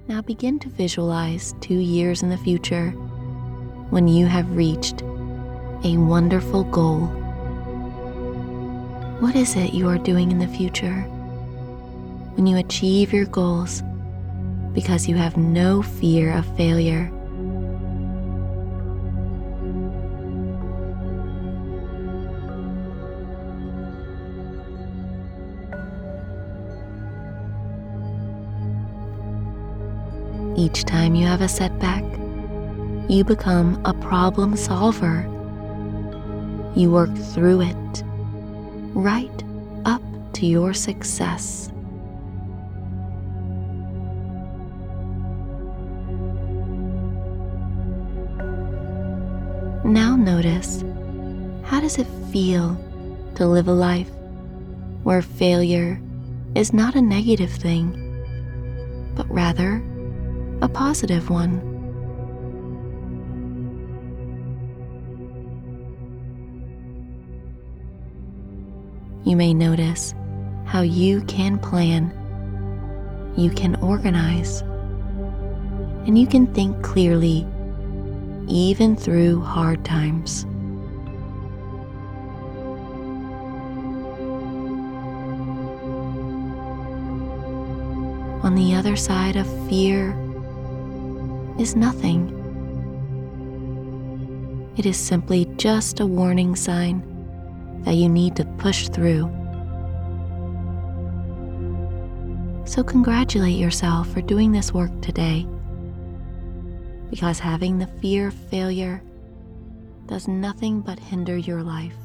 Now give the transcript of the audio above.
Now begin to visualize 2 years in the future when you have reached a wonderful goal. What is it you are doing in the future when you achieve your goals because you have no fear of failure? Each time you have a setback, you become a problem solver. You work through it, right up to your success. Now notice, how does it feel to live a life where failure is not a negative thing, but rather a positive one? You may notice how you can plan, you can organize, and you can think clearly even through hard times. On the other side of fear is nothing. It is simply just a warning sign that you need to push through. So congratulate yourself for doing this work today, because having the fear of failure does nothing but hinder your life.